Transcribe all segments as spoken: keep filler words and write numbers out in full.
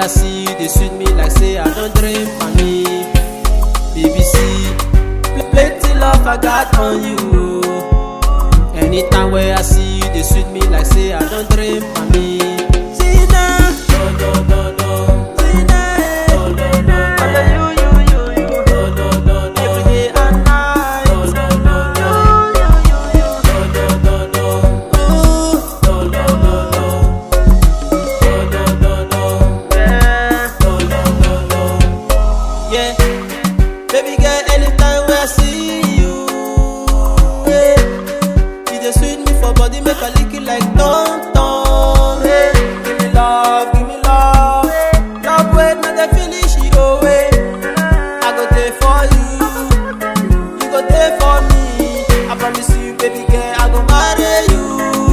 see you, they sweet me like say I don't dream for me. B B C, plenty love I got on you. Anytime where I see you, they sweet me like say I don't dream for me. See now, no no no no. See now, no no no. I love you, you, you, you. No no no no. Every day and night. No no no no. You, you, you, you. No no no no. Ooh. No no no no. No no no no. Yeah. No no no no. Yeah. Baby girl, anytime where I see you, yeah, you just sweet me for body, make I lick it like tom tom. Yeah. Give me love, give me love, love when I dey finish it away. I go there for you, you go there for me. I promise you, baby girl, I go marry you.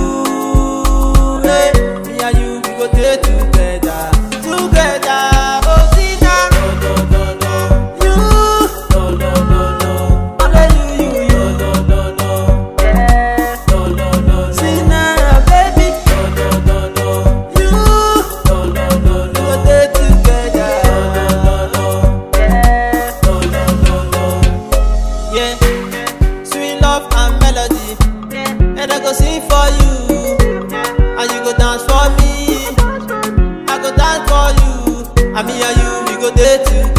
Yeah. Me and you, we go there together, together. Oh, see now. No, no, no, no. You. No, no, no, no. I love you, you, you. No, no, no, no. Yeah. No, no, no, no. See now, baby. No, no, no, no. You. No, no, no, no. We go there together. No, no, no, no. Yeah. No, no, no, no. Yeah. Sweet love and melody. And I go sing for you. And you go dance for me. I go dance for you. And me and you, we go there together.